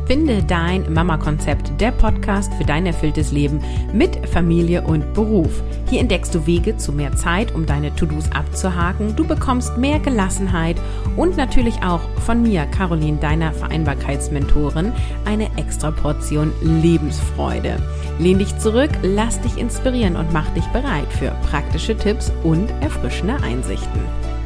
Finde dein Mama-Konzept, der Podcast für dein erfülltes Leben mit Familie und Beruf. Hier entdeckst du Wege zu mehr Zeit, um deine To-Dos abzuhaken. Du bekommst mehr Gelassenheit und natürlich auch von mir, Caroline, deiner Vereinbarkeitsmentorin, eine extra Portion Lebensfreude. Lehn dich zurück, lass dich inspirieren und mach dich bereit für praktische Tipps und erfrischende Einsichten.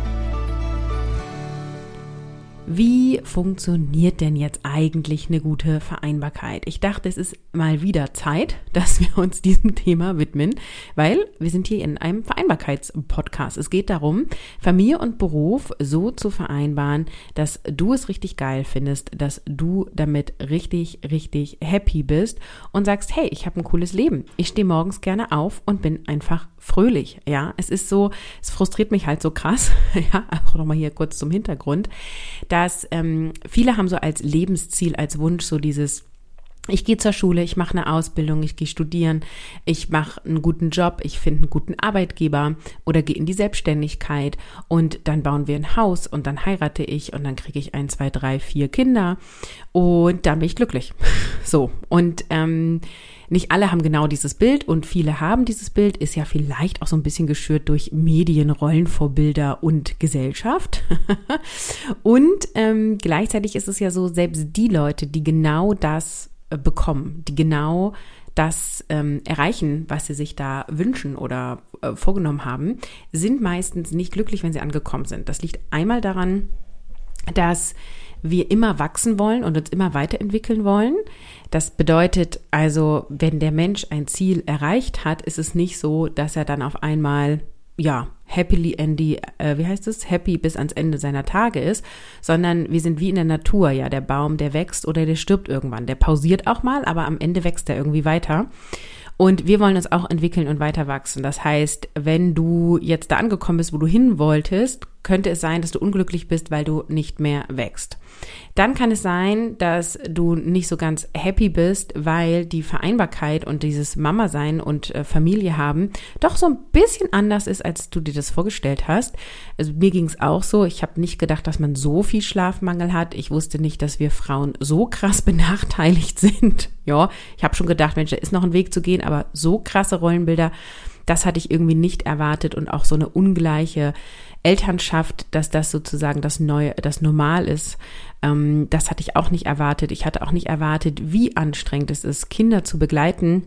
Wie funktioniert denn jetzt eigentlich eine gute Vereinbarkeit? Ich dachte, es ist mal wieder Zeit, dass wir uns diesem Thema widmen, weil wir sind hier in einem Vereinbarkeitspodcast. Es geht darum, Familie und Beruf so zu vereinbaren, dass du es richtig geil findest, dass du damit richtig, richtig happy bist und sagst, hey, ich habe ein cooles Leben. Ich stehe morgens gerne auf und bin einfach fröhlich. Ja, es ist so, es frustriert mich halt so krass. Ja, auch nochmal hier kurz zum Hintergrund, dass viele haben so als Lebensziel, als Wunsch so dieses: Ich gehe zur Schule, ich mache eine Ausbildung, ich gehe studieren, ich mache einen guten Job, ich finde einen guten Arbeitgeber oder gehe in die Selbstständigkeit und dann bauen wir ein Haus und dann heirate ich und dann kriege ich 1, 2, 3, 4 Kinder und dann bin ich glücklich. So, und nicht alle haben genau dieses Bild und viele haben dieses Bild, ist ja vielleicht auch so ein bisschen geschürt durch Medien, Rollenvorbilder und Gesellschaft. Und gleichzeitig ist es ja so, selbst die Leute, die genau das bekommen, die genau das erreichen, was sie sich da wünschen oder vorgenommen haben, sind meistens nicht glücklich, wenn sie angekommen sind. Das liegt einmal daran, dass wir immer wachsen wollen und uns immer weiterentwickeln wollen. Das bedeutet also, wenn der Mensch ein Ziel erreicht hat, ist es nicht so, dass er dann auf einmal, ja, happy bis ans Ende seiner Tage ist, sondern wir sind wie in der Natur, ja, der Baum, der wächst oder der stirbt irgendwann. Der pausiert auch mal, aber am Ende wächst er irgendwie weiter. Und wir wollen uns auch entwickeln und weiter wachsen. Das heißt, wenn du jetzt da angekommen bist, wo du hin wolltest, könnte es sein, dass du unglücklich bist, weil du nicht mehr wächst. Dann kann es sein, dass du nicht so ganz happy bist, weil die Vereinbarkeit und dieses Mama-Sein und Familie haben doch so ein bisschen anders ist, als du dir das vorgestellt hast. Also mir ging es auch so. Ich habe nicht gedacht, dass man so viel Schlafmangel hat. Ich wusste nicht, dass wir Frauen so krass benachteiligt sind. Ja, ich habe schon gedacht, Mensch, da ist noch ein Weg zu gehen, aber so krasse Rollenbilder, das hatte ich irgendwie nicht erwartet und auch so eine ungleiche Elternschaft, dass das sozusagen das Normal ist, das hatte ich auch nicht erwartet. Ich hatte auch nicht erwartet, wie anstrengend es ist, Kinder zu begleiten.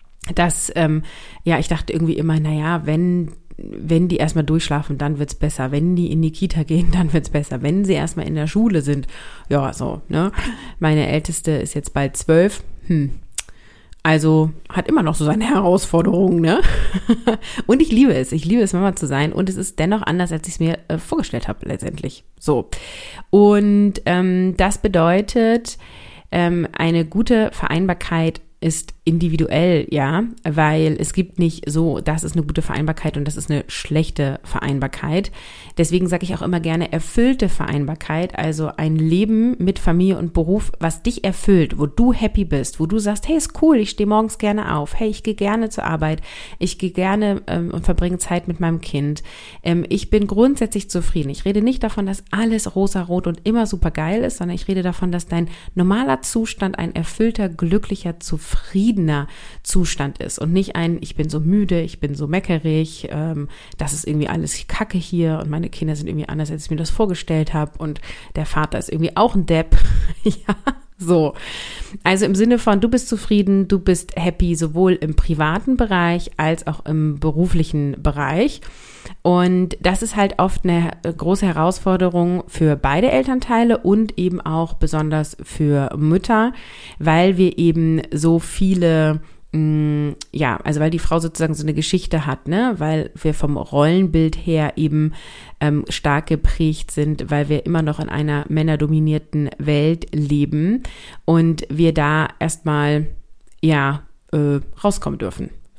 Ich dachte irgendwie immer, wenn die erstmal durchschlafen, dann wird's besser. Wenn die in die Kita gehen, dann wird's besser. Wenn sie erstmal in der Schule sind, ja, so, ne. Meine Älteste ist jetzt bald 12. Also hat immer noch so seine Herausforderungen, ne? Und ich liebe es, Mama zu sein. Und es ist dennoch anders, als ich es mir vorgestellt habe, letztendlich. So. Und das bedeutet, eine gute Vereinbarkeit ist individuell, ja, weil es gibt nicht so, das ist eine gute Vereinbarkeit und das ist eine schlechte Vereinbarkeit. Deswegen sage ich auch immer gerne erfüllte Vereinbarkeit, also ein Leben mit Familie und Beruf, was dich erfüllt, wo du happy bist, wo du sagst, hey, ist cool, ich stehe morgens gerne auf, hey, ich gehe gerne zur Arbeit, ich gehe gerne und verbringe Zeit mit meinem Kind. Ich bin grundsätzlich zufrieden. Ich rede nicht davon, dass alles rosarot und immer super geil ist, sondern ich rede davon, dass dein normaler Zustand ein erfüllter, glücklicher, zufriedener Zustand ist und nicht ich bin so müde, ich bin so meckerig, das ist irgendwie alles Kacke hier und meine Kinder sind irgendwie anders, als ich mir das vorgestellt habe und der Vater ist irgendwie auch ein Depp. Ja, so. Also im Sinne von, du bist zufrieden, du bist happy, sowohl im privaten Bereich als auch im beruflichen Bereich. Und das ist halt oft eine große Herausforderung für beide Elternteile und eben auch besonders für Mütter, weil wir eben so viele, also weil die Frau sozusagen so eine Geschichte hat, ne, weil wir vom Rollenbild her eben stark geprägt sind, weil wir immer noch in einer männerdominierten Welt leben und wir da erstmal, rauskommen dürfen.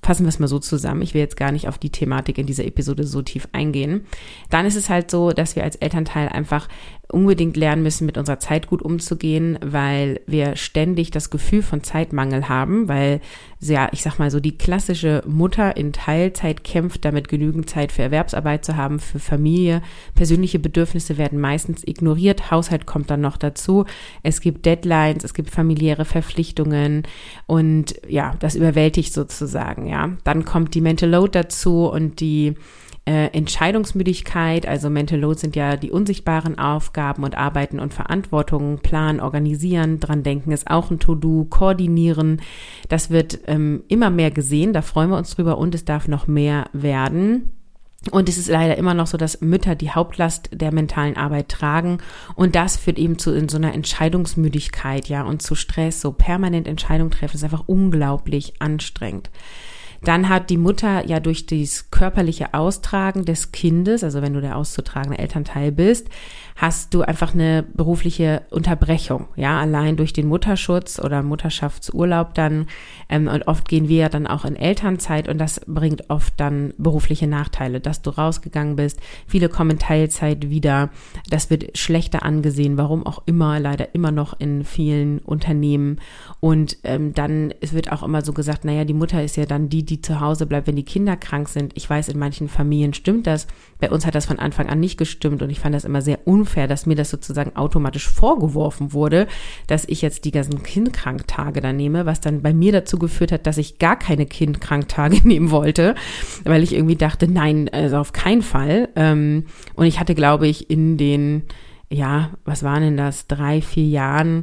fassen wir es mal so zusammen. Ich will jetzt gar nicht auf die Thematik in dieser Episode so tief eingehen. Dann ist es halt so, dass wir als Elternteil einfach unbedingt lernen müssen, mit unserer Zeit gut umzugehen, weil wir ständig das Gefühl von Zeitmangel haben, weil, ja, ich sag mal so, die klassische Mutter in Teilzeit kämpft, damit genügend Zeit für Erwerbsarbeit zu haben, für Familie. Persönliche Bedürfnisse werden meistens ignoriert, Haushalt kommt dann noch dazu. Es gibt Deadlines, es gibt familiäre Verpflichtungen und ja, das überwältigt sozusagen, ja. Dann kommt die Mental Load dazu und die Entscheidungsmüdigkeit, also Mental Load sind ja die unsichtbaren Aufgaben und Arbeiten und Verantwortungen, planen, organisieren, dran denken ist auch ein To-Do, koordinieren, das wird immer mehr gesehen, da freuen wir uns drüber und es darf noch mehr werden. Und es ist leider immer noch so, dass Mütter die Hauptlast der mentalen Arbeit tragen und das führt eben zu in so einer Entscheidungsmüdigkeit, ja, und zu Stress, so permanent Entscheidungen treffen, ist einfach unglaublich anstrengend. Dann hat die Mutter ja durch das körperliche Austragen des Kindes, also wenn du der auszutragende Elternteil bist, hast du einfach eine berufliche Unterbrechung, ja, allein durch den Mutterschutz oder Mutterschaftsurlaub dann und oft gehen wir ja dann auch in Elternzeit und das bringt oft dann berufliche Nachteile, dass du rausgegangen bist, viele kommen in Teilzeit wieder, das wird schlechter angesehen, warum auch immer, leider immer noch in vielen Unternehmen und dann, es wird auch immer so gesagt, naja, die Mutter ist ja dann die zu Hause bleibt, wenn die Kinder krank sind. Ich weiß, in manchen Familien stimmt das. Bei uns hat das von Anfang an nicht gestimmt und ich fand das immer sehr unfair, dass mir das sozusagen automatisch vorgeworfen wurde, dass ich jetzt die ganzen Kindkranktage da nehme, was dann bei mir dazu geführt hat, dass ich gar keine Kindkranktage nehmen wollte, weil ich irgendwie dachte, nein, also auf keinen Fall. Und ich hatte, glaube ich, in den, ja, was waren denn das, 3-4 Jahren,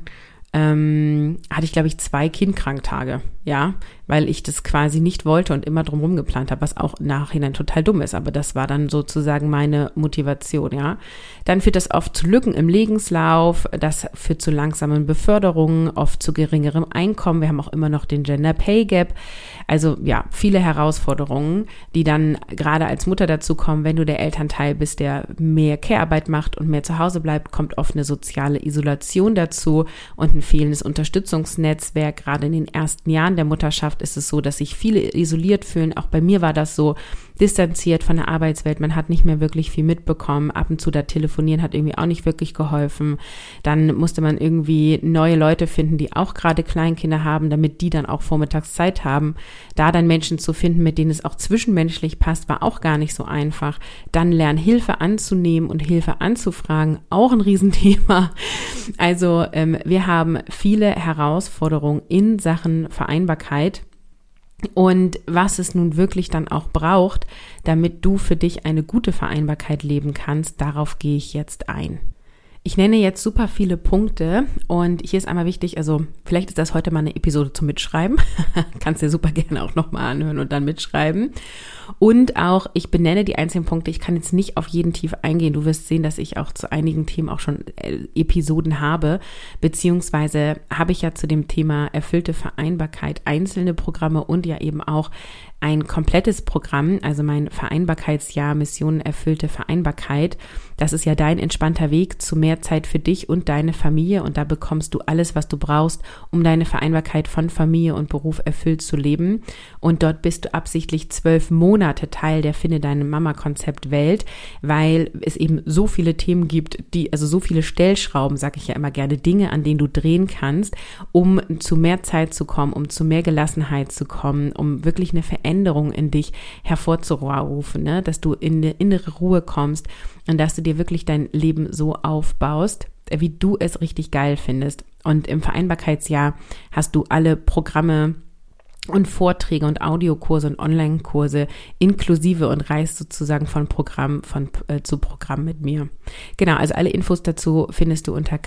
hatte ich, glaube ich, 2 Kindkranktage, ja, weil ich das quasi nicht wollte und immer drumherum geplant habe, was auch im Nachhinein total dumm ist, aber das war dann sozusagen meine Motivation, ja. Dann führt das oft zu Lücken im Lebenslauf, das führt zu langsamen Beförderungen, oft zu geringerem Einkommen, wir haben auch immer noch den Gender Pay Gap, also ja, viele Herausforderungen, die dann gerade als Mutter dazu kommen, wenn du der Elternteil bist, der mehr Care-Arbeit macht und mehr zu Hause bleibt, kommt oft eine soziale Isolation dazu und ein fehlendes Unterstützungsnetzwerk, gerade in den ersten Jahren der Mutterschaft ist es so, dass sich viele isoliert fühlen. Auch bei mir war das so, distanziert von der Arbeitswelt. Man hat nicht mehr wirklich viel mitbekommen. Ab und zu da telefonieren hat irgendwie auch nicht wirklich geholfen. Dann musste man irgendwie neue Leute finden, die auch gerade Kleinkinder haben, damit die dann auch vormittags Zeit haben. Da dann Menschen zu finden, mit denen es auch zwischenmenschlich passt, war auch gar nicht so einfach. Dann lernen, Hilfe anzunehmen und Hilfe anzufragen, auch ein Riesenthema. Also wir haben viele Herausforderungen in Sachen Vereinbarkeit. Und was es nun wirklich dann auch braucht, damit du für dich eine gute Vereinbarkeit leben kannst, darauf gehe ich jetzt ein. Ich nenne jetzt super viele Punkte und hier ist einmal wichtig, also vielleicht ist das heute mal eine Episode zum Mitschreiben, kannst dir super gerne auch nochmal anhören und dann mitschreiben. Und auch, ich benenne die einzelnen Punkte, ich kann jetzt nicht auf jeden tief eingehen, du wirst sehen, dass ich auch zu einigen Themen auch schon Episoden habe, beziehungsweise habe ich ja zu dem Thema erfüllte Vereinbarkeit einzelne Programme und ja eben auch ein komplettes Programm, also mein Vereinbarkeitsjahr Mission erfüllte Vereinbarkeit. Das ist ja dein entspannter Weg zu mehr Zeit für dich und deine Familie und da bekommst du alles, was du brauchst, um deine Vereinbarkeit von Familie und Beruf erfüllt zu leben. Und dort bist du absichtlich 12 Monate Teil der Finde deine Mama-Konzept Welt, weil es eben so viele Themen gibt, also so viele Stellschrauben, sage ich ja immer gerne, Dinge, an denen du drehen kannst, um zu mehr Zeit zu kommen, um zu mehr Gelassenheit zu kommen, um wirklich eine Veränderung in dich hervorzurufen, ne? Dass du in eine innere Ruhe kommst und dass du dir wirklich dein Leben so aufbaust, wie du es richtig geil findest. Und im Vereinbarkeitsjahr hast du alle Programme und Vorträge und Audiokurse und Online-Kurse inklusive und reist sozusagen von Programm zu Programm mit mir. Genau, also alle Infos dazu findest du unter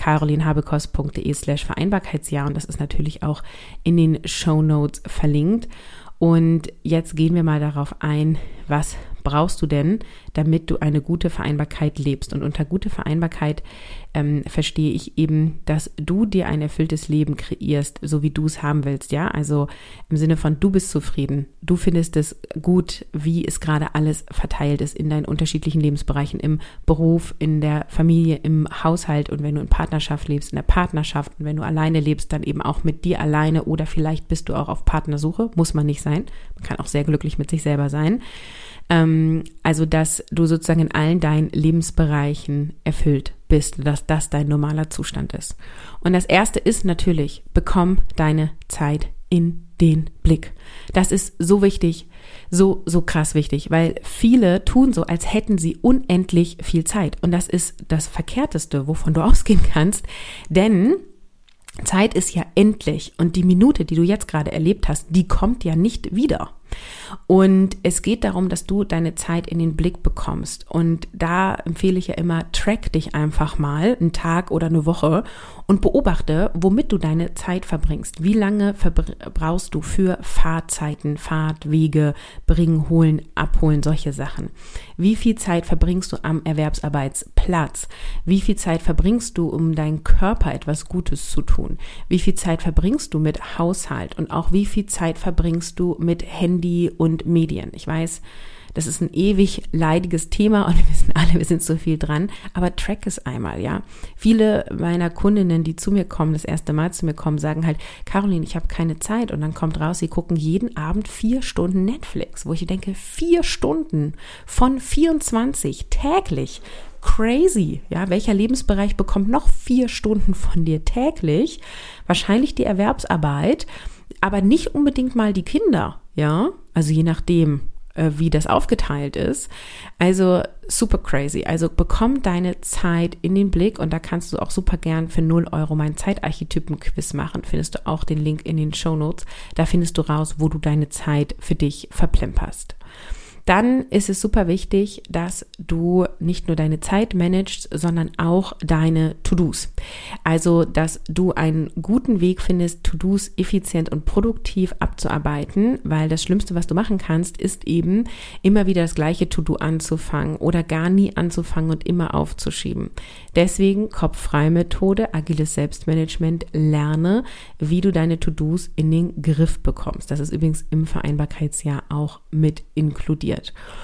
carolinhabekost.de/Vereinbarkeitsjahr und das ist natürlich auch in den Shownotes verlinkt. Und jetzt gehen wir mal darauf ein, was brauchst du denn, damit du eine gute Vereinbarkeit lebst? Und unter gute Vereinbarkeit verstehe ich eben, dass du dir ein erfülltes Leben kreierst, so wie du es haben willst, ja? Also im Sinne von, du bist zufrieden, du findest es gut, wie es gerade alles verteilt ist in deinen unterschiedlichen Lebensbereichen, im Beruf, in der Familie, im Haushalt und wenn du in Partnerschaft lebst, in der Partnerschaft und wenn du alleine lebst, dann eben auch mit dir alleine oder vielleicht bist du auch auf Partnersuche, muss man nicht sein, man kann auch sehr glücklich mit sich selber sein. Also, dass du sozusagen in allen deinen Lebensbereichen erfüllt bist, dass das dein normaler Zustand ist. Und das Erste ist natürlich, bekomm deine Zeit in den Blick. Das ist so wichtig, so krass wichtig, weil viele tun so, als hätten sie unendlich viel Zeit. Und das ist das Verkehrteste, wovon du ausgehen kannst, denn Zeit ist ja endlich und die Minute, die du jetzt gerade erlebt hast, die kommt ja nicht wieder. Und es geht darum, dass du deine Zeit in den Blick bekommst. Und da empfehle ich ja immer, track dich einfach mal einen Tag oder eine Woche und beobachte, womit du deine Zeit verbringst. Wie lange brauchst du für Fahrzeiten, Fahrtwege, bringen, holen, abholen, solche Sachen? Wie viel Zeit verbringst du am Erwerbsarbeitsplatz? Wie viel Zeit verbringst du, um deinem Körper etwas Gutes zu tun? Wie viel Zeit verbringst du mit Haushalt? Und auch wie viel Zeit verbringst du mit Handy und Medien? Ich weiß, das ist ein ewig leidiges Thema und wir wissen alle, wir sind so viel dran, aber track es einmal, ja. Viele meiner Kundinnen, die zu mir kommen, das erste Mal zu mir kommen, sagen halt, Caroline, ich habe keine Zeit und dann kommt raus, sie gucken jeden Abend 4 Stunden Netflix, wo ich denke, 4 Stunden von 24 täglich. Crazy, ja, welcher Lebensbereich bekommt noch 4 Stunden von dir täglich? Wahrscheinlich die Erwerbsarbeit, aber nicht unbedingt mal die Kinder, ja, also je nachdem, wie das aufgeteilt ist. Also super crazy. Also bekomm deine Zeit in den Blick und da kannst du auch super gern für 0 € meinen Zeitarchetypen-Quiz machen. Findest du auch den Link in den Shownotes. Da findest du raus, wo du deine Zeit für dich verplemperst. Dann ist es super wichtig, dass du nicht nur deine Zeit managst, sondern auch deine To-Dos. Also, dass du einen guten Weg findest, To-Dos effizient und produktiv abzuarbeiten, weil das Schlimmste, was du machen kannst, ist eben immer wieder das gleiche To-Do anzufangen oder gar nie anzufangen und immer aufzuschieben. Deswegen Kopf-frei-Methode, agiles Selbstmanagement, lerne, wie du deine To-Dos in den Griff bekommst. Das ist übrigens im Vereinbarkeitsjahr auch mit inkludiert.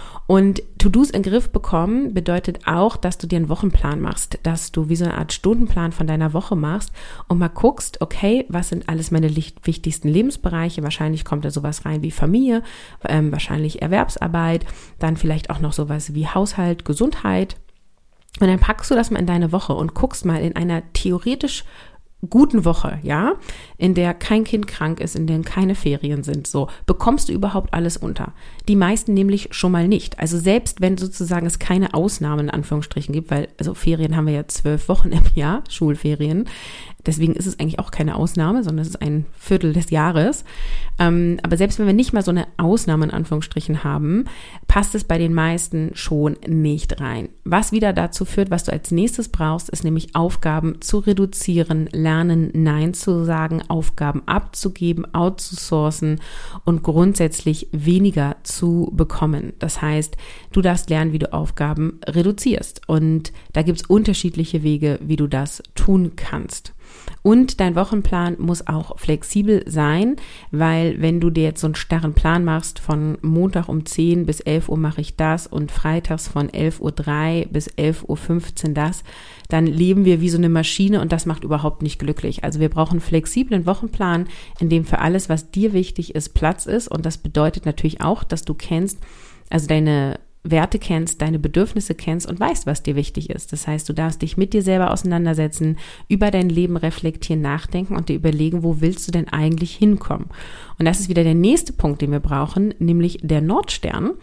Und To-Dos in den Griff bekommen bedeutet auch, dass du dir einen Wochenplan machst, dass du wie so eine Art Stundenplan von deiner Woche machst und mal guckst, okay, was sind alles meine wichtigsten Lebensbereiche? Wahrscheinlich kommt da sowas rein wie Familie, wahrscheinlich Erwerbsarbeit, dann vielleicht auch noch sowas wie Haushalt, Gesundheit. Und dann packst du das mal in deine Woche und guckst mal in einer theoretisch guten Woche, ja, in der kein Kind krank ist, in der keine Ferien sind, so, bekommst du überhaupt alles unter? Die meisten nämlich schon mal nicht. Also selbst wenn sozusagen es keine Ausnahmen in Anführungsstrichen gibt, weil, also Ferien haben wir ja 12 Wochen im Jahr, Schulferien, deswegen ist es eigentlich auch keine Ausnahme, sondern es ist ein Viertel des Jahres. Aber selbst wenn wir nicht mal so eine Ausnahme in Anführungsstrichen haben, passt es bei den meisten schon nicht rein. Was wieder dazu führt, was du als nächstes brauchst, ist nämlich Aufgaben zu reduzieren, lernen, Nein zu sagen, Aufgaben abzugeben, outzusourcen und grundsätzlich weniger zu bekommen. Das heißt, du darfst lernen, wie du Aufgaben reduzierst. Und da gibt es unterschiedliche Wege, wie du das tun kannst. Und dein Wochenplan muss auch flexibel sein, weil wenn du dir jetzt so einen starren Plan machst, von Montag um 10 bis 11 Uhr mache ich das und freitags von 11:03 Uhr bis 11:15 Uhr das, dann leben wir wie so eine Maschine und das macht überhaupt nicht glücklich. Also wir brauchen einen flexiblen Wochenplan, in dem für alles, was dir wichtig ist, Platz ist. Und das bedeutet natürlich auch, dass du kennst, also deine Werte kennst, deine Bedürfnisse kennst und weißt, was dir wichtig ist. Das heißt, du darfst dich mit dir selber auseinandersetzen, über dein Leben reflektieren, nachdenken und dir überlegen, wo willst du denn eigentlich hinkommen? Und das ist wieder der nächste Punkt, den wir brauchen, nämlich der Nordstern.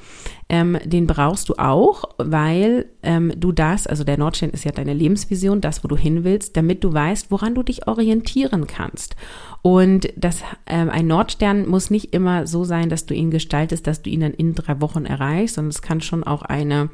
Den brauchst du auch, weil du das, also der Nordstern ist ja deine Lebensvision, das, wo du hin willst, damit du weißt, woran du dich orientieren kannst. Und ein Nordstern muss nicht immer so sein, dass du ihn gestaltest, dass du ihn dann in 3 Wochen erreichst, sondern es kann schon auch eine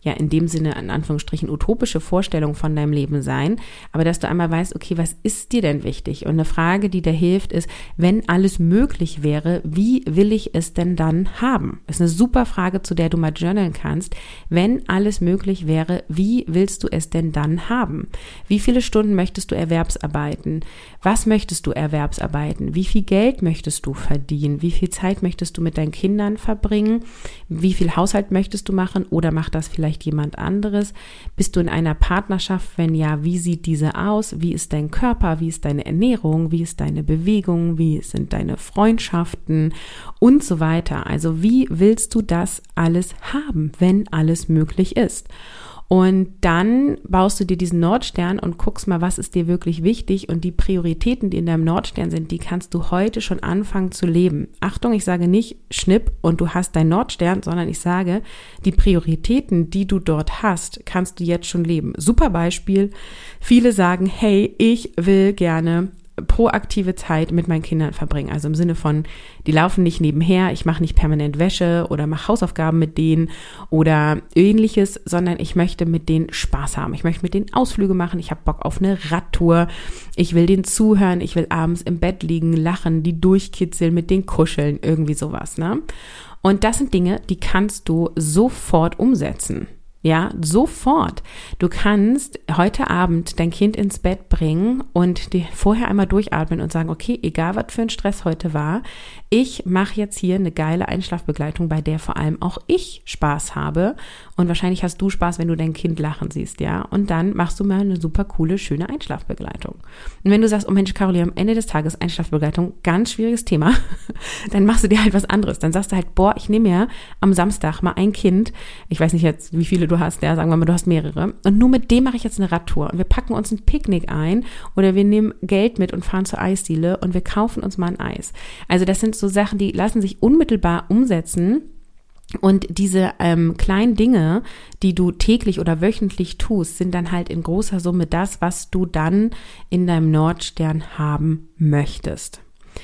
ja in dem Sinne in Anführungsstrichen utopische Vorstellung von deinem Leben sein, aber dass du einmal weißt, okay, was ist dir denn wichtig? Und eine Frage, die dir hilft, ist, wenn alles möglich wäre, wie will ich es denn dann haben? Das ist eine super Frage, zu der du mal journalen kannst. Wenn alles möglich wäre, wie willst du es denn dann haben? Wie viele Stunden möchtest du erwerbsarbeiten? Was möchtest du erwerbsarbeiten? Wie viel Geld möchtest du verdienen? Wie viel Zeit möchtest du mit deinen Kindern verbringen? Wie viel Haushalt möchtest du machen oder macht das vielleicht jemand anderes? Bist du in einer Partnerschaft? Wenn ja, wie sieht diese aus? Wie ist dein Körper? Wie ist deine Ernährung? Wie ist deine Bewegung? Wie sind deine Freundschaften? Und so weiter. Also wie willst du das alles haben, wenn alles möglich ist? Und dann baust du dir diesen Nordstern und guckst mal, was ist dir wirklich wichtig, und die Prioritäten, die in deinem Nordstern sind, die kannst du heute schon anfangen zu leben. Achtung, ich sage nicht schnipp und du hast deinen Nordstern, sondern ich sage, die Prioritäten, die du dort hast, kannst du jetzt schon leben. Super Beispiel, viele sagen, hey, ich will gerne proaktive Zeit mit meinen Kindern verbringen. Also im Sinne von, die laufen nicht nebenher, ich mache nicht permanent Wäsche oder mache Hausaufgaben mit denen oder ähnliches, sondern ich möchte mit denen Spaß haben. Ich möchte mit denen Ausflüge machen, ich habe Bock auf eine Radtour, ich will denen zuhören, ich will abends im Bett liegen, lachen, die durchkitzeln, mit denen kuscheln, irgendwie sowas, ne? Und das sind Dinge, die kannst du sofort umsetzen. Ja, sofort. Du kannst heute Abend dein Kind ins Bett bringen und dir vorher einmal durchatmen und sagen, okay, egal was für ein Stress heute war, ich mache jetzt hier eine geile Einschlafbegleitung, bei der vor allem auch ich Spaß habe. Und wahrscheinlich hast du Spaß, wenn du dein Kind lachen siehst, ja. Und dann machst du mal eine super coole, schöne Einschlafbegleitung. Und wenn du sagst, oh Mensch, Caroline, am Ende des Tages Einschlafbegleitung, ganz schwieriges Thema, dann machst du dir halt was anderes. Dann sagst du halt, boah, ich nehme mir am Samstag mal ein Kind, ich weiß nicht jetzt, wie viele du hast, ja, sagen wir mal, du hast mehrere, und nur mit dem mache ich jetzt eine Radtour. Und wir packen uns ein Picknick ein oder wir nehmen Geld mit und fahren zur Eisdiele und wir kaufen uns mal ein Eis. Also das sind so Sachen, die lassen sich unmittelbar umsetzen. Und diese kleinen Dinge, die du täglich oder wöchentlich tust, sind dann halt in großer Summe das, was du dann in deinem Nordstern haben möchtest.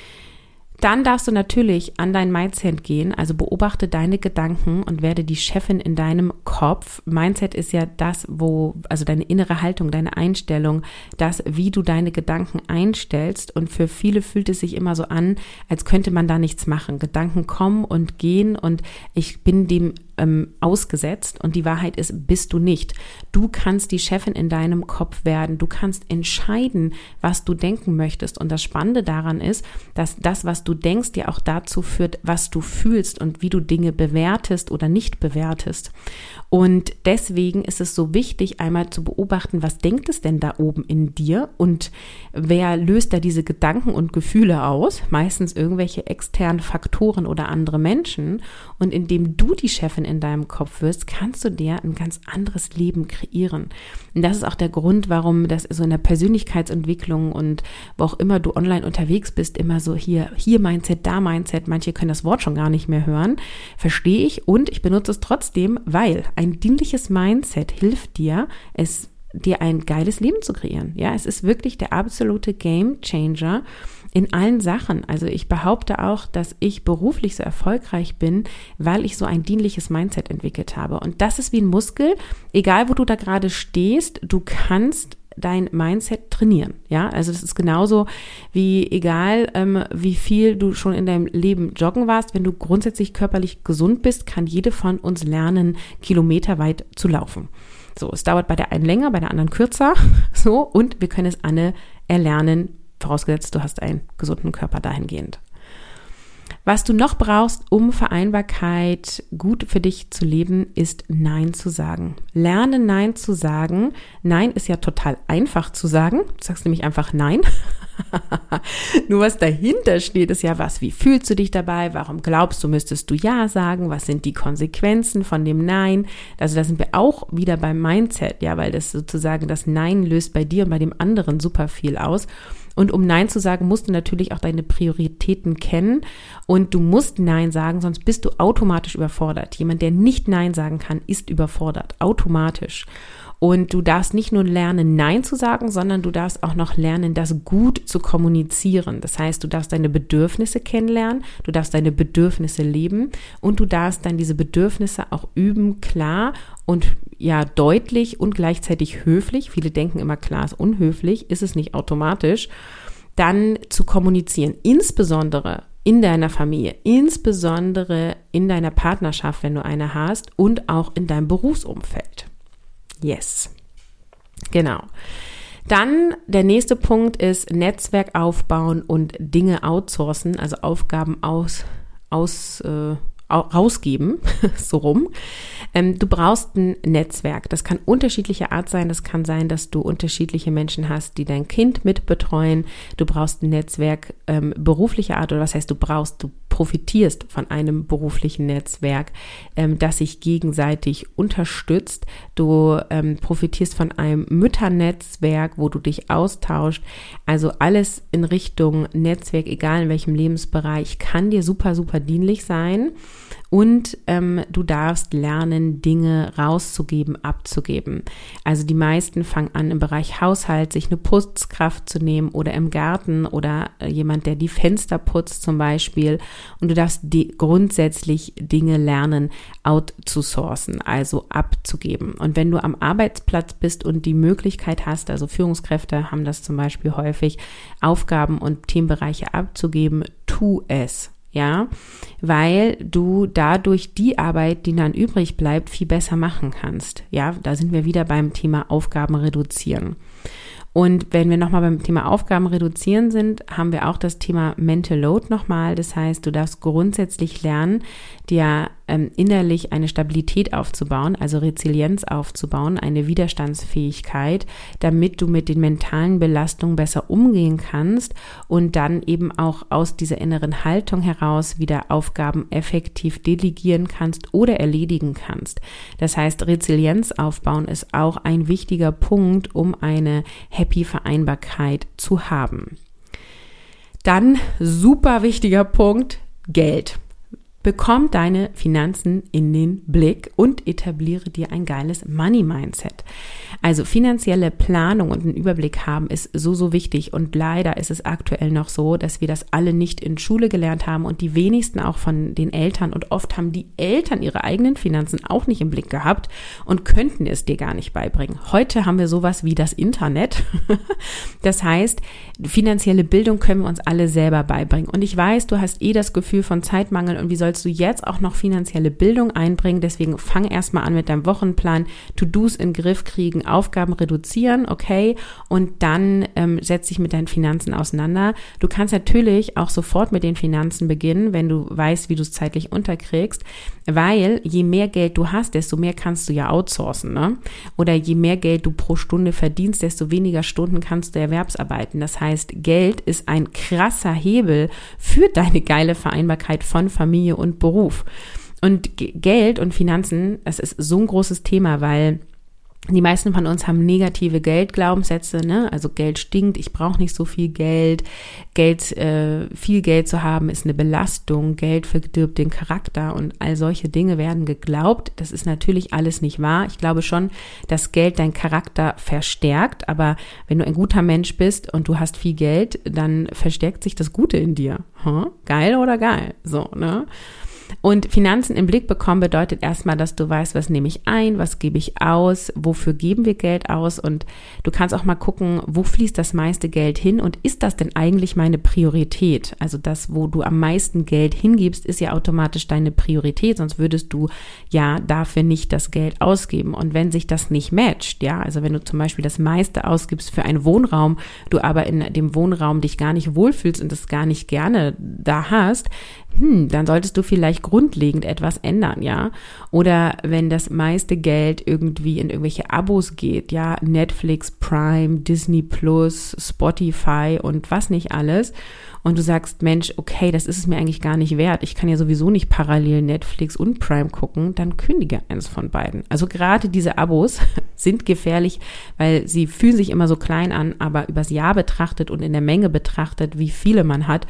Dann darfst du natürlich an dein Mindset gehen, also beobachte deine Gedanken und werde die Chefin in deinem Kopf. Mindset ist ja das, also deine innere Haltung, deine Einstellung, das, wie du deine Gedanken einstellst. Und für viele fühlt es sich immer so an, als könnte man da nichts machen. Gedanken kommen und gehen und ich bin dem ausgesetzt, und die Wahrheit ist, bist du nicht. Du kannst die Chefin in deinem Kopf werden. Du kannst entscheiden, was du denken möchtest. Und das Spannende daran ist, dass das, was du denkst, dir auch dazu führt, was du fühlst und wie du Dinge bewertest oder nicht bewertest. Und deswegen ist es so wichtig, einmal zu beobachten, was denkt es denn da oben in dir und wer löst da diese Gedanken und Gefühle aus? Meistens irgendwelche externen Faktoren oder andere Menschen. Und indem du die Chefin in deinem Kopf wirst, kannst du dir ein ganz anderes Leben kreieren. Und das ist auch der Grund, warum das so in der Persönlichkeitsentwicklung und wo auch immer du online unterwegs bist, immer so hier Mindset, da Mindset, manche können das Wort schon gar nicht mehr hören, verstehe ich, und ich benutze es trotzdem, weil ein dienliches Mindset hilft dir, dir ein geiles Leben zu kreieren. Ja, es ist wirklich der absolute Game Changer in allen Sachen. Also ich behaupte auch, dass ich beruflich so erfolgreich bin, weil ich so ein dienliches Mindset entwickelt habe. Und das ist wie ein Muskel. Egal, wo du da gerade stehst, du kannst dein Mindset trainieren. Ja, also das ist genauso wie, egal wie viel du schon in deinem Leben joggen warst, wenn du grundsätzlich körperlich gesund bist, kann jede von uns lernen, kilometerweit zu laufen. So, es dauert bei der einen länger, bei der anderen kürzer, so, und wir können es alle erlernen, vorausgesetzt, du hast einen gesunden Körper dahingehend. Was du noch brauchst, um Vereinbarkeit gut für dich zu leben, ist Nein zu sagen. Lerne Nein zu sagen. Nein ist ja total einfach zu sagen. Du sagst nämlich einfach Nein. Nur was dahinter steht, ist ja was. Wie fühlst du dich dabei? Warum glaubst du, müsstest du Ja sagen? Was sind die Konsequenzen von dem Nein? Also da sind wir auch wieder beim Mindset, ja, weil das sozusagen das Nein löst bei dir und bei dem anderen super viel aus. Und um Nein zu sagen, musst du natürlich auch deine Prioritäten kennen und du musst Nein sagen, sonst bist du automatisch überfordert. Jemand, der nicht Nein sagen kann, ist überfordert, automatisch. Und du darfst nicht nur lernen, Nein zu sagen, sondern du darfst auch noch lernen, das gut zu kommunizieren. Das heißt, du darfst deine Bedürfnisse kennenlernen, du darfst deine Bedürfnisse leben und du darfst dann diese Bedürfnisse auch üben, klar und ja deutlich und gleichzeitig höflich, viele denken immer, klar ist unhöflich, ist es nicht automatisch, dann zu kommunizieren, insbesondere in deiner Familie, insbesondere in deiner Partnerschaft, wenn du eine hast, und auch in deinem Berufsumfeld. Yes, genau. Dann der nächste Punkt ist Netzwerk aufbauen und Dinge outsourcen, also Aufgaben rausgeben, so rum. Du brauchst ein Netzwerk. Das kann unterschiedlicher Art sein. Das kann sein, dass du unterschiedliche Menschen hast, die dein Kind mitbetreuen. Du brauchst ein Netzwerk beruflicher Art, oder was heißt du profitierst von einem beruflichen Netzwerk, das sich gegenseitig unterstützt. Du profitierst von einem Mütternetzwerk, wo du dich austauscht. Also alles in Richtung Netzwerk, egal in welchem Lebensbereich, kann dir super, super dienlich sein. Und du darfst lernen, Dinge rauszugeben, abzugeben. Also die meisten fangen an, im Bereich Haushalt sich eine Putzkraft zu nehmen oder im Garten oder jemand, der die Fenster putzt zum Beispiel. Und du darfst grundsätzlich Dinge lernen, outzusourcen, also abzugeben. Und wenn du am Arbeitsplatz bist und die Möglichkeit hast, also Führungskräfte haben das zum Beispiel häufig, Aufgaben und Themenbereiche abzugeben, tu es. Ja, weil du dadurch die Arbeit, die dann übrig bleibt, viel besser machen kannst. Ja, da sind wir wieder beim Thema Aufgaben reduzieren. Und wenn wir nochmal beim Thema Aufgaben reduzieren sind, haben wir auch das Thema Mental Load nochmal. Das heißt, du darfst grundsätzlich lernen, dir innerlich eine Stabilität aufzubauen, also Resilienz aufzubauen, eine Widerstandsfähigkeit, damit du mit den mentalen Belastungen besser umgehen kannst und dann eben auch aus dieser inneren Haltung heraus wieder Aufgaben effektiv delegieren kannst oder erledigen kannst. Das heißt, Resilienz aufbauen ist auch ein wichtiger Punkt, um eine happy Vereinbarkeit zu haben. Dann super wichtiger Punkt, Geld. Bekomm deine Finanzen in den Blick und etabliere dir ein geiles Money-Mindset. Also finanzielle Planung und einen Überblick haben ist so, so wichtig und leider ist es aktuell noch so, dass wir das alle nicht in Schule gelernt haben und die wenigsten auch von den Eltern, und oft haben die Eltern ihre eigenen Finanzen auch nicht im Blick gehabt und könnten es dir gar nicht beibringen. Heute haben wir sowas wie das Internet. Das heißt, finanzielle Bildung können wir uns alle selber beibringen. Und ich weiß, du hast das Gefühl von Zeitmangel und wie sollst du jetzt auch noch finanzielle Bildung einbringen? Deswegen fang erstmal an mit deinem Wochenplan, To-Dos in den Griff kriegen, Aufgaben reduzieren, okay? Und dann setz dich mit deinen Finanzen auseinander. Du kannst natürlich auch sofort mit den Finanzen beginnen, wenn du weißt, wie du es zeitlich unterkriegst, weil je mehr Geld du hast, desto mehr kannst du ja outsourcen, ne? Oder je mehr Geld du pro Stunde verdienst, desto weniger Stunden kannst du erwerbsarbeiten. Das heißt, Geld ist ein krasser Hebel für deine geile Vereinbarkeit von Familie und Beruf. Und Geld und Finanzen, das ist so ein großes Thema, weil die meisten von uns haben negative Geldglaubenssätze, ne? Also Geld stinkt, ich brauche nicht so viel Geld. Viel Geld zu haben ist eine Belastung, Geld verdirbt den Charakter und all solche Dinge werden geglaubt. Das ist natürlich alles nicht wahr. Ich glaube schon, dass Geld deinen Charakter verstärkt, aber wenn du ein guter Mensch bist und du hast viel Geld, dann verstärkt sich das Gute in dir. Geil oder geil? So, ne? Und Finanzen im Blick bekommen bedeutet erstmal, dass du weißt, was nehme ich ein, was gebe ich aus, wofür geben wir Geld aus, und du kannst auch mal gucken, wo fließt das meiste Geld hin und ist das denn eigentlich meine Priorität? Also das, wo du am meisten Geld hingibst, ist ja automatisch deine Priorität, sonst würdest du ja dafür nicht das Geld ausgeben. Und wenn sich das nicht matcht, ja, also wenn du zum Beispiel das meiste ausgibst für einen Wohnraum, du aber in dem Wohnraum dich gar nicht wohlfühlst und das gar nicht gerne da hast, dann solltest du vielleicht grundlegend etwas ändern, ja. Oder wenn das meiste Geld irgendwie in irgendwelche Abos geht, ja, Netflix, Prime, Disney Plus, Spotify und was nicht alles, und du sagst, Mensch, okay, das ist es mir eigentlich gar nicht wert, ich kann ja sowieso nicht parallel Netflix und Prime gucken, dann kündige eins von beiden. Also gerade diese Abos sind gefährlich, weil sie fühlen sich immer so klein an, aber übers Jahr betrachtet und in der Menge betrachtet, wie viele man hat,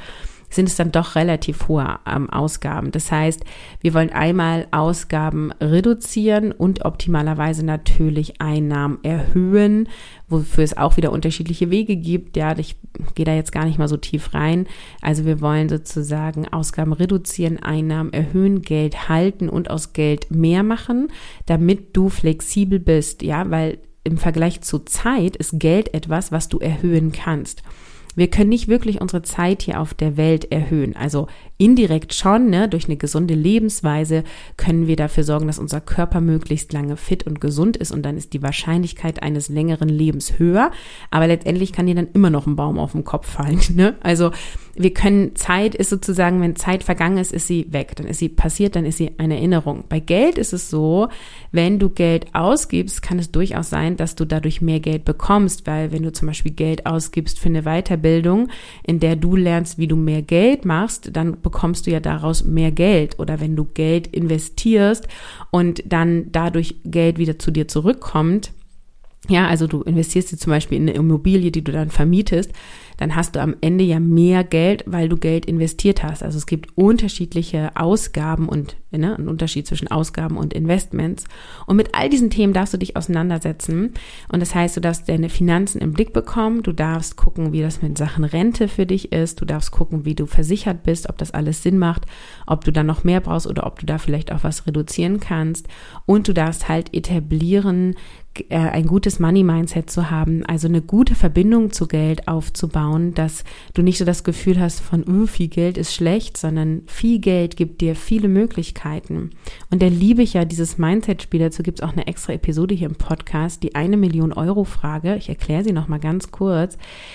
sind es dann doch relativ hohe Ausgaben. Das heißt, wir wollen einmal Ausgaben reduzieren und optimalerweise natürlich Einnahmen erhöhen, wofür es auch wieder unterschiedliche Wege gibt. Ja, ich gehe da jetzt gar nicht mal so tief rein. Also wir wollen sozusagen Ausgaben reduzieren, Einnahmen erhöhen, Geld halten und aus Geld mehr machen, damit du flexibel bist. Ja, weil im Vergleich zu Zeit ist Geld etwas, was du erhöhen kannst. Wir können nicht wirklich unsere Zeit hier auf der Welt erhöhen. Also indirekt schon, ne? Durch eine gesunde Lebensweise können wir dafür sorgen, dass unser Körper möglichst lange fit und gesund ist und dann ist die Wahrscheinlichkeit eines längeren Lebens höher. Aber letztendlich kann dir dann immer noch ein Baum auf den Kopf fallen, ne? Also wir können, Zeit ist sozusagen, wenn Zeit vergangen ist, ist sie weg. Dann ist sie passiert, dann ist sie eine Erinnerung. Bei Geld ist es so, wenn du Geld ausgibst, kann es durchaus sein, dass du dadurch mehr Geld bekommst, weil wenn du zum Beispiel Geld ausgibst für eine Weiterbildung, in der du lernst, wie du mehr Geld machst, dann bekommst du ja daraus mehr Geld. Oder wenn du Geld investierst und dann dadurch Geld wieder zu dir zurückkommt, ja, also du investierst jetzt zum Beispiel in eine Immobilie, die du dann vermietest, dann hast du am Ende ja mehr Geld, weil du Geld investiert hast. Also es gibt unterschiedliche Ausgaben und einen Unterschied zwischen Ausgaben und Investments. Und mit all diesen Themen darfst du dich auseinandersetzen. Und das heißt, du darfst deine Finanzen im Blick bekommen. Du darfst gucken, wie das mit Sachen Rente für dich ist. Du darfst gucken, wie du versichert bist, ob das alles Sinn macht, ob du dann noch mehr brauchst oder ob du da vielleicht auch was reduzieren kannst. Und du darfst halt etablieren, ein gutes Money-Mindset zu haben, also eine gute Verbindung zu Geld aufzubauen, dass du nicht so das Gefühl hast von, viel Geld ist schlecht, sondern viel Geld gibt dir viele Möglichkeiten. Und da liebe ich ja dieses Mindset-Spiel, dazu gibt es auch eine extra Episode hier im Podcast, die 1 Million Euro Frage, ich erkläre sie nochmal ganz kurz.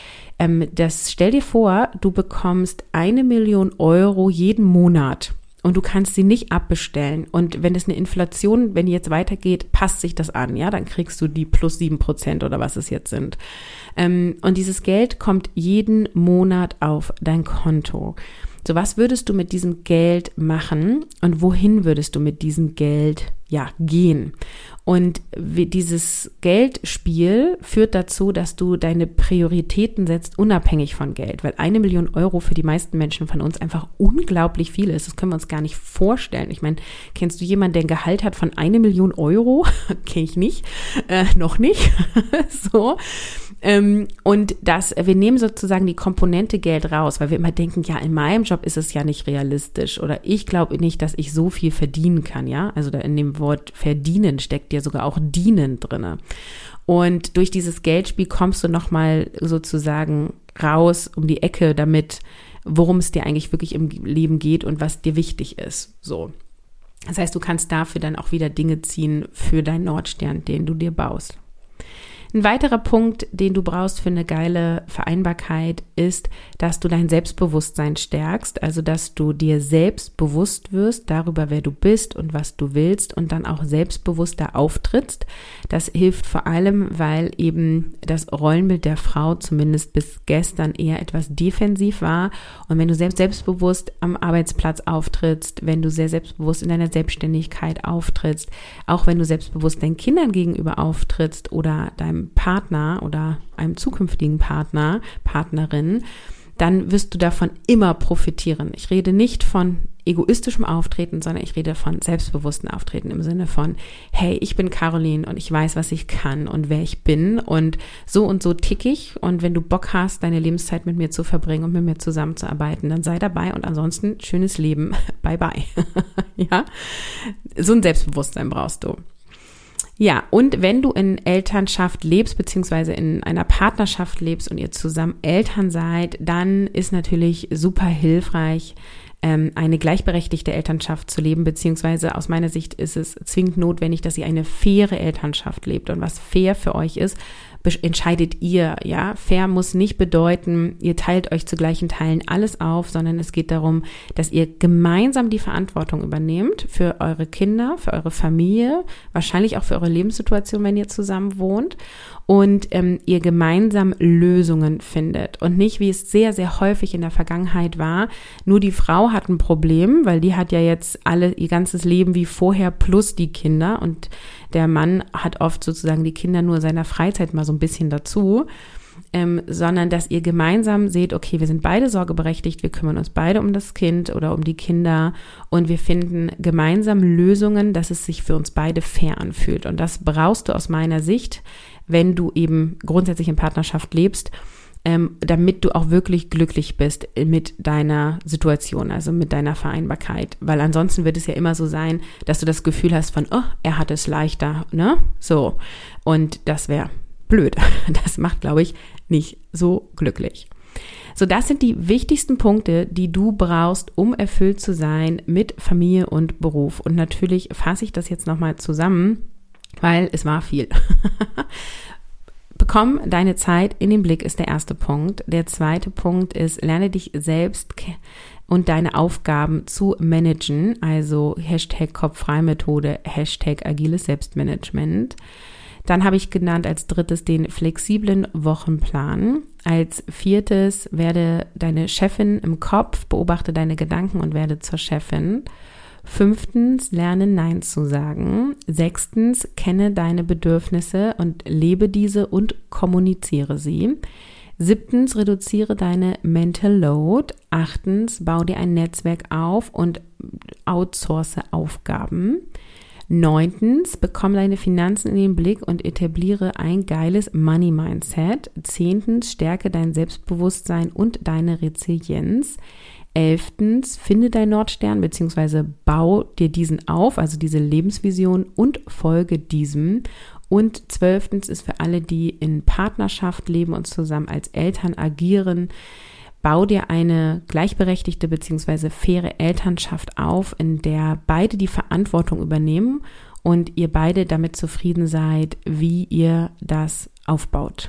Stell dir vor, du bekommst 1 Million Euro jeden Monat. Und du kannst sie nicht abbestellen. Und wenn es eine Inflation, wenn die jetzt weitergeht, passt sich das an, ja, dann kriegst du die plus 7% oder was es jetzt sind. Und dieses Geld kommt jeden Monat auf dein Konto. So, was würdest du mit diesem Geld machen und wohin würdest du mit diesem Geld gehen? Und dieses Geldspiel führt dazu, dass du deine Prioritäten setzt, unabhängig von Geld, weil 1 Million Euro für die meisten Menschen von uns einfach unglaublich viel ist. Das können wir uns gar nicht vorstellen. Ich meine, kennst du jemanden, der ein Gehalt hat von 1 Million Euro? Kenne ich nicht, noch nicht. So. Und wir nehmen sozusagen die Komponente Geld raus, weil wir immer denken, ja, in meinem Job ist es ja nicht realistisch oder ich glaube nicht, dass ich so viel verdienen kann, ja. Also da in dem Wort verdienen steckt ja sogar auch dienen drinne. Und durch dieses Geldspiel kommst du nochmal sozusagen raus um die Ecke damit, worum es dir eigentlich wirklich im Leben geht und was dir wichtig ist, so. Das heißt, du kannst dafür dann auch wieder Dinge ziehen für deinen Nordstern, den du dir baust. Ein weiterer Punkt, den du brauchst für eine geile Vereinbarkeit, ist, dass du dein Selbstbewusstsein stärkst, also dass du dir selbst bewusst wirst darüber, wer du bist und was du willst und dann auch selbstbewusster auftrittst. Das hilft vor allem, weil eben das Rollenbild der Frau zumindest bis gestern eher etwas defensiv war. Und wenn du selbstbewusst am Arbeitsplatz auftrittst, wenn du sehr selbstbewusst in deiner Selbstständigkeit auftrittst, auch wenn du selbstbewusst deinen Kindern gegenüber auftrittst oder deinem Partner oder einem zukünftigen Partner, Partnerin, dann wirst du davon immer profitieren. Ich rede nicht von egoistischem Auftreten, sondern ich rede von selbstbewusstem Auftreten im Sinne von, hey, ich bin Caroline und ich weiß, was ich kann und wer ich bin und so tick ich und wenn du Bock hast, deine Lebenszeit mit mir zu verbringen und mit mir zusammenzuarbeiten, dann sei dabei und ansonsten schönes Leben, bye bye. Ja, so ein Selbstbewusstsein brauchst du. Ja, und wenn du in Elternschaft lebst, beziehungsweise in einer Partnerschaft lebst und ihr zusammen Eltern seid, dann ist natürlich super hilfreich, eine gleichberechtigte Elternschaft zu leben, beziehungsweise aus meiner Sicht ist es zwingend notwendig, dass ihr eine faire Elternschaft lebt. Und was fair für euch ist, entscheidet ihr, ja. Fair muss nicht bedeuten, ihr teilt euch zu gleichen Teilen alles auf, sondern es geht darum, dass ihr gemeinsam die Verantwortung übernehmt für eure Kinder, für eure Familie, wahrscheinlich auch für eure Lebenssituation, wenn ihr zusammen wohnt und ihr gemeinsam Lösungen findet und nicht, wie es sehr, sehr häufig in der Vergangenheit war, nur die Frau hat ein Problem, weil die hat ja jetzt ihr ganzes Leben wie vorher plus die Kinder und der Mann hat oft sozusagen die Kinder nur seiner Freizeit mal so ein bisschen dazu. sondern dass ihr gemeinsam seht, okay, wir sind beide sorgeberechtigt, wir kümmern uns beide um das Kind oder um die Kinder und wir finden gemeinsam Lösungen, dass es sich für uns beide fair anfühlt. Und das brauchst du aus meiner Sicht, wenn du eben grundsätzlich in Partnerschaft lebst, damit du auch wirklich glücklich bist mit deiner Situation, also mit deiner Vereinbarkeit. Weil ansonsten wird es ja immer so sein, dass du das Gefühl hast von, oh, er hat es leichter, ne? So. Und das wäre blöd. Das macht, glaube ich, nicht so glücklich. So, das sind die wichtigsten Punkte, die du brauchst, um erfüllt zu sein mit Familie und Beruf. Und natürlich fasse ich das jetzt nochmal zusammen, weil es war viel. Bekomm deine Zeit in den Blick ist der erste Punkt. Der zweite Punkt ist, lerne dich selbst und deine Aufgaben zu managen. Also #Kopffrei-Methode, #agiles Selbstmanagement. Dann habe ich genannt als drittes den flexiblen Wochenplan. Als viertes, werde deine Chefin im Kopf, beobachte deine Gedanken und werde zur Chefin. 5. lerne Nein zu sagen. 6. kenne deine Bedürfnisse und lebe diese und kommuniziere sie. 7. reduziere deine Mental Load. 8. bau dir ein Netzwerk auf und outsource Aufgaben. 9. bekomme deine Finanzen in den Blick und etabliere ein geiles Money-Mindset. 10. stärke dein Selbstbewusstsein und deine Resilienz. 11. finde deinen Nordstern bzw. bau dir diesen auf, also diese Lebensvision und folge diesem. Und 12. ist für alle, die in Partnerschaft leben und zusammen als Eltern agieren, bau dir eine gleichberechtigte bzw. faire Elternschaft auf, in der beide die Verantwortung übernehmen und ihr beide damit zufrieden seid, wie ihr das aufbaut.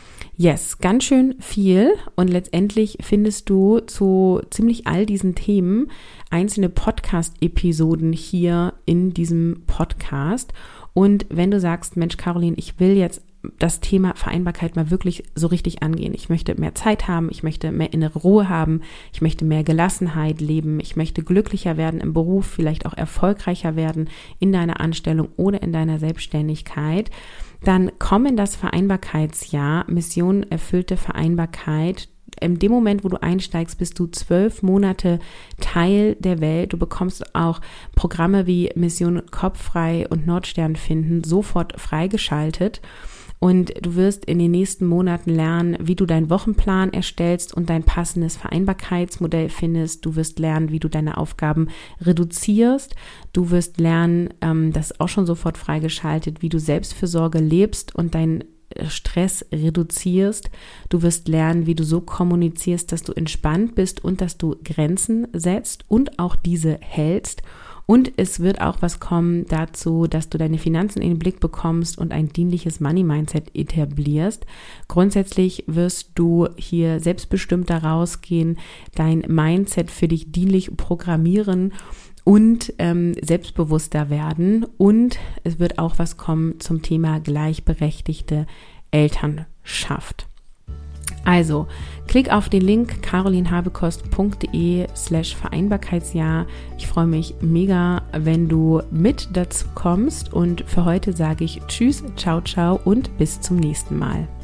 Yes, ganz schön viel und letztendlich findest du zu ziemlich all diesen Themen einzelne Podcast-Episoden hier in diesem Podcast. Und wenn du sagst, Mensch, Caroline, ich will jetzt das Thema Vereinbarkeit mal wirklich so richtig angehen. Ich möchte mehr Zeit haben, ich möchte mehr innere Ruhe haben, ich möchte mehr Gelassenheit leben, ich möchte glücklicher werden im Beruf, vielleicht auch erfolgreicher werden in deiner Anstellung oder in deiner Selbstständigkeit, dann komm in das Vereinbarkeitsjahr, Mission erfüllte Vereinbarkeit. In dem Moment, wo du einsteigst, bist du 12 Monate Teil der Welt. Du bekommst auch Programme wie Mission Kopffrei und Nordstern finden sofort freigeschaltet. Und du wirst in den nächsten Monaten lernen, wie du deinen Wochenplan erstellst und dein passendes Vereinbarkeitsmodell findest. Du wirst lernen, wie du deine Aufgaben reduzierst. Du wirst lernen, das ist auch schon sofort freigeschaltet, wie du Selbstfürsorge lebst und deinen Stress reduzierst. Du wirst lernen, wie du so kommunizierst, dass du entspannt bist und dass du Grenzen setzt und auch diese hältst. Und es wird auch was kommen dazu, dass du deine Finanzen in den Blick bekommst und ein dienliches Money-Mindset etablierst. Grundsätzlich wirst du hier selbstbestimmter rausgehen, dein Mindset für dich dienlich programmieren und selbstbewusster werden. Und es wird auch was kommen zum Thema gleichberechtigte Elternschaft. Also, klick auf den Link carolinhabekost.de/Vereinbarkeitsjahr. Ich freue mich mega, wenn du mit dazu kommst und für heute sage ich Tschüss, ciao, ciao und bis zum nächsten Mal.